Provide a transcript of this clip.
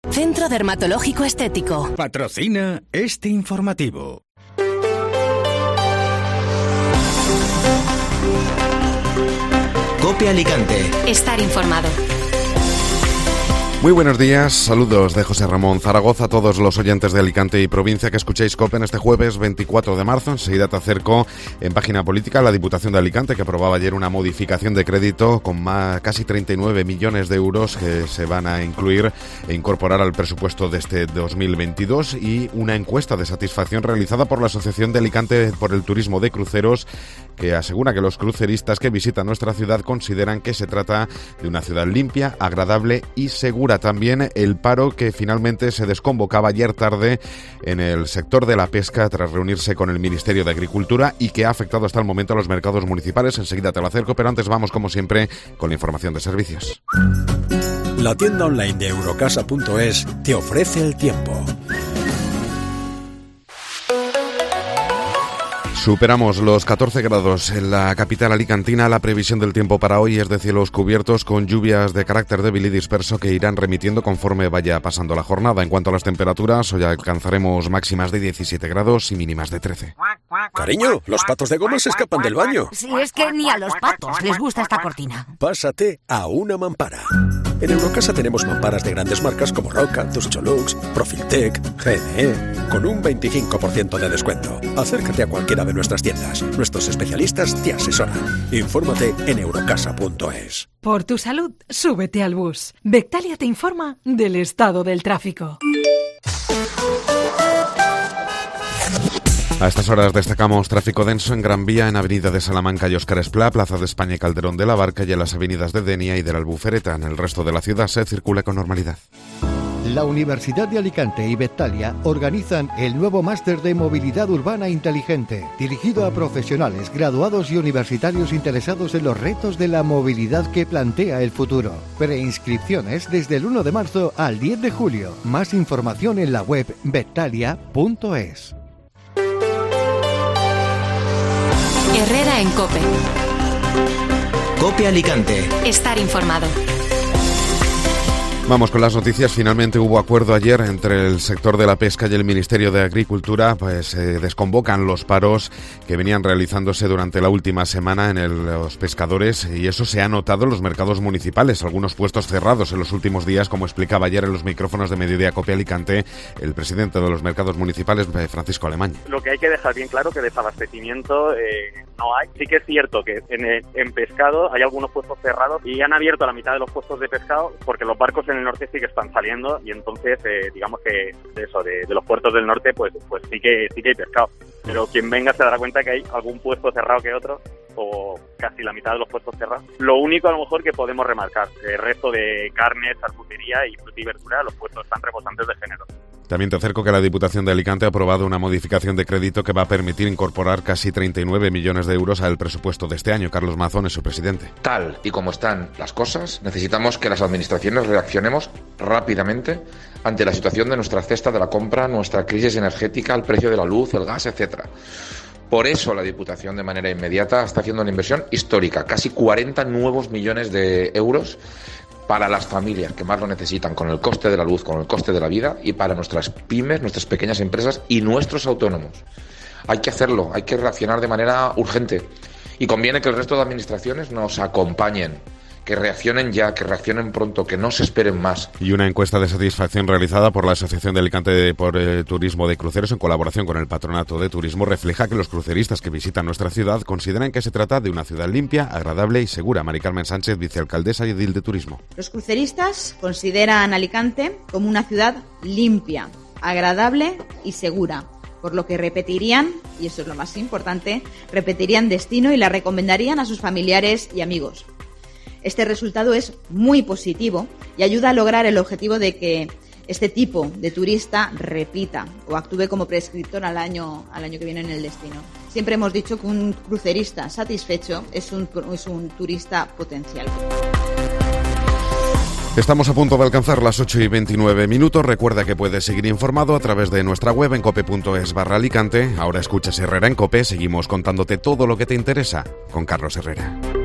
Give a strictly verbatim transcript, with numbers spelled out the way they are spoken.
Centro Dermatológico Estético. Patrocina este informativo. COPE Alicante. Estar informado. Muy buenos días, saludos de José Ramón Zaragoza a todos los oyentes de Alicante y provincia que escuchéis COPE en este jueves veinticuatro de marzo. Enseguida te acerco en página política la Diputación de Alicante, que aprobaba ayer una modificación de crédito con más, casi treinta y nueve millones de euros que se van a incluir e incorporar al presupuesto de este dos mil veintidós, y una encuesta de satisfacción realizada por la Asociación de Alicante por el Turismo de Cruceros, que asegura que los cruceristas que visitan nuestra ciudad consideran que se trata de una ciudad limpia, agradable y segura. También el paro que finalmente se desconvocaba ayer tarde en el sector de la pesca tras reunirse con el Ministerio de Agricultura y que ha afectado hasta el momento a los mercados municipales. Enseguida te lo acerco, pero antes vamos, como siempre, con la información de servicios. La tienda online de Eurocasa punto es te ofrece el tiempo. Superamos los catorce grados en la capital alicantina. La previsión del tiempo para hoy es de cielos cubiertos con lluvias de carácter débil y disperso que irán remitiendo conforme vaya pasando la jornada. En cuanto a las temperaturas, hoy alcanzaremos máximas de diecisiete grados y mínimas de trece. Cariño, los patos de goma se escapan del baño. Si es que ni a los patos les gusta esta cortina. Pásate a una mampara. En Eurocasa tenemos mamparas de grandes marcas como Roca, Tuscholux, Profiltec, G N E, con un veinticinco por ciento de descuento. Acércate a cualquiera de nuestras tiendas. Nuestros especialistas te asesoran. Infórmate en Eurocasa punto es. Por tu salud, súbete al bus. Bectalia te informa del estado del tráfico. A estas horas destacamos tráfico denso en Gran Vía, en Avenida de Salamanca y Óscar Esplá, Plaza de España y Calderón de la Barca, y en las avenidas de Denia y de la Albufereta. En el resto de la ciudad se circula con normalidad. La Universidad de Alicante y Bectalia organizan el nuevo máster de movilidad urbana inteligente, dirigido a profesionales, graduados y universitarios interesados en los retos de la movilidad que plantea el futuro. Preinscripciones desde el uno de marzo al diez de julio. Más información en la web bectalia punto es. Herrera en COPE. COPE Alicante. Estar informado. Vamos con las noticias. Finalmente hubo acuerdo ayer entre el sector de la pesca y el Ministerio de Agricultura. Pues se eh, desconvocan los paros que venían realizándose durante la última semana en el, los pescadores, y eso se ha notado en los mercados municipales. Algunos puestos cerrados en los últimos días, como explicaba ayer en los micrófonos de Mediodía COPE Alicante el presidente de los mercados municipales, Francisco Alemán. Lo que hay que dejar bien claro que desabastecimiento eh, no hay. Sí que es cierto que en, en pescado hay algunos puestos cerrados y han abierto la mitad de los puestos de pescado porque los barcos en el norte sí que están saliendo, y entonces eh, digamos que de eso de, de los puertos del norte pues pues sí que sí que hay pescado, pero quien venga se dará cuenta que hay algún puesto cerrado que otro, o casi la mitad de los puestos cerrados. Lo único a lo mejor que podemos remarcar, el resto de carne, charcutería y fruta y verdura, los puestos están rebosantes de género. También te acerco que la Diputación de Alicante ha aprobado una modificación de crédito que va a permitir incorporar casi treinta y nueve millones de euros al presupuesto de este año. Carlos Mazón es su presidente. Tal y como están las cosas, necesitamos que las administraciones reaccionemos rápidamente ante la situación de nuestra cesta de la compra, nuestra crisis energética, el precio de la luz, el gas, etcétera. Por eso la Diputación de manera inmediata está haciendo una inversión histórica, casi cuarenta nuevos millones de euros para las familias que más lo necesitan, con el coste de la luz, con el coste de la vida, y para nuestras pymes, nuestras pequeñas empresas y nuestros autónomos. Hay que hacerlo, hay que reaccionar de manera urgente, y conviene que el resto de administraciones nos acompañen, que reaccionen ya, que reaccionen pronto, que no se esperen más. Y una encuesta de satisfacción realizada por la Asociación de Alicante por el Turismo de Cruceros en colaboración con el Patronato de Turismo refleja que los cruceristas que visitan nuestra ciudad consideran que se trata de una ciudad limpia, agradable y segura. Mari Carmen Sánchez, vicealcaldesa y edil de Turismo. Los cruceristas consideran Alicante como una ciudad limpia, agradable y segura, por lo que repetirían, y eso es lo más importante, repetirían destino y la recomendarían a sus familiares y amigos. Este resultado es muy positivo y ayuda a lograr el objetivo de que este tipo de turista repita o actúe como prescriptor al año, al año que viene en el destino. Siempre hemos dicho que un crucerista satisfecho es un, es un turista potencial. Estamos a punto de alcanzar las ocho y veintinueve minutos. Recuerda que puedes seguir informado a través de nuestra web en cope punto es barra Alicante. Ahora escuchas Herrera en COPE. Seguimos contándote todo lo que te interesa con Carlos Herrera.